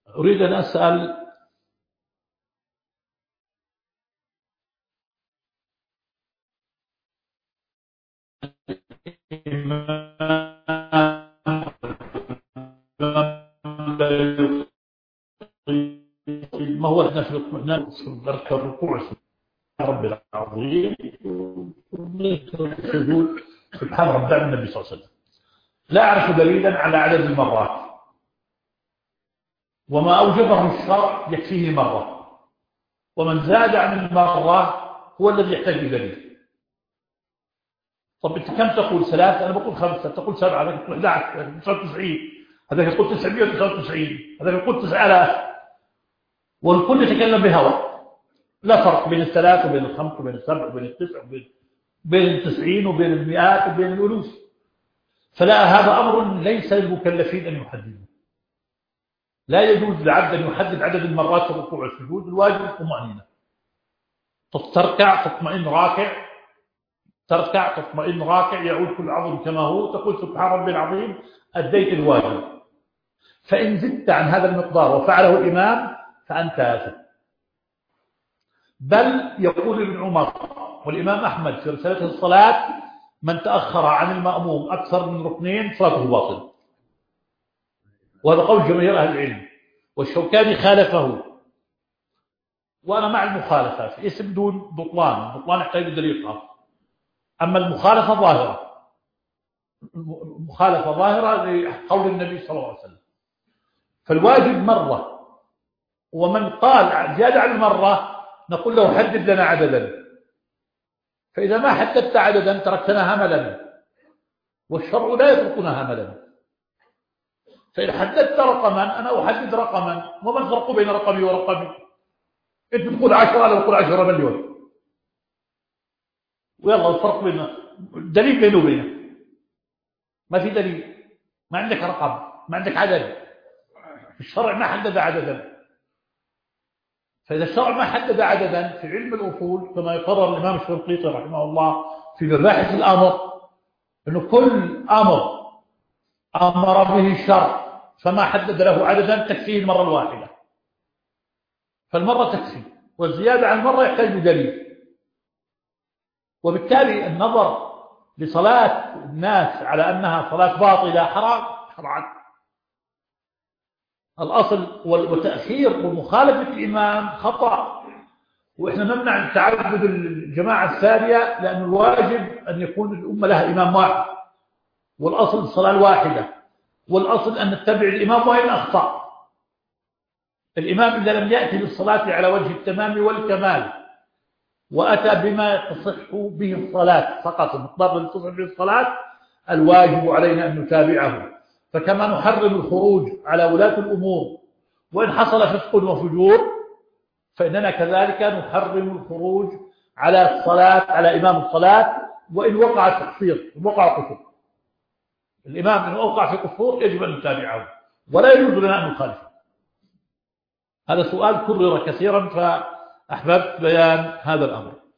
أريد أن أسأل ما هو الهدف الاطمئنان في درك الركوع رب العظيم السجود سبحان ربي النبي صلى الله عليه وسلم. لا أعرف دليلا على عدد المرات، وما أوجبه الشرع يكفيه مرة، ومن زاد عن المرة هو الذي يحتاج بدليل. طب أنت كم تقول؟ 3؟ أنا بقول 5، تقول 7، هذاك يقول 11، 99، هذاك يقول 999، هذاك يقول 9000، والكل يتكلم بهوى، لا فرق بين ال3 وبين ال5 وبين ال7 وبين ال9 بين ال90 وبين المئات وبين الألوف. فلا، هذا أمر ليس للمكلفين أن يحددوا. لا يجوز لعبد أن يحدد عدد المرات في الركوع والسجود. الواجب الطمأنينة، تركع تطمئن راكع، تركع تطمئن راكع، يعود كل عظم كما هو، تقول سبحان ربي العظيم، أديت الواجب. فإن زدت عن هذا المقدار وفعله الإمام فأنت آثم. بل يقول ابن عمر والإمام أحمد في رسالته الصلاة: من تأخر عن المأموم أكثر من ركنين صلاته باطل. وهذا قول جماهير أهل العلم، والشوكاني خالفه، وأنا مع المخالفة في اسم دون بطلان. البطلان يحتاج دليل خاص، أما المخالفة ظاهرة، مخالفة ظاهرة لقول النبي صلى الله عليه وسلم. فالواجب مرة، ومن قال زيادة عن المرة نقول له حدد لنا عددا، فإذا ما حددت عددا تركتنا هملا، والشرع لا يتركنا هملا. فإن حددت رقما أنا أحدد رقما، وما الفرق بين رقمي ورقمي؟ أنت تقول 10، أنا أقول 10 مليون، ويلا الفرق بيننا دليل بينه وبينه؟ ما في دليل، ما عندك رقم، ما عندك عدد، الشرع ما حدد عددا. فإذا الشرع ما حدد عددا في علم الأصول، كما يقرر الإمام الشنقيطي رحمه الله في مباحث الأمر، أنه كل أمر أمر به الشرع فما حدد له عددا تكفيه المرة الواحدة، فالمرة تكفي، والزيادة عن المرة يحتاج بدليل. وبالتالي النظر لصلاة الناس على أنها صلاة باطلة حرام شرعا. الأصل وتأخير ومخالفة الإمام خطأ، وإحنا نمنع تعبد الجماعة الثانية، لأن الواجب أن يكون الأمة لها إمام واحد، والأصل الصلاة الواحدة، والأصل أن نتبع الإمام وإن أخطأ. الإمام إذا لم يأتي بالصلاة على وجه التمام والكمال وأتى بما تصح به الصلاة فقط، المقدار الذي تصح به الصلاة، الواجب علينا أن نتابعه. فكما نحرم الخروج على ولاة الأمور وإن حصل فسق وفجور، فإننا كذلك نحرم الخروج على الصلاة، على إمام الصلاة، وإن وقع تقصير، وقع قصور. الإمام إن وقع في قصور يجب أن نتابعه، ولا يجوز لنا أن نخالفه. هذا سؤال كرر كثيرا، فأحببت بيان هذا الأمر.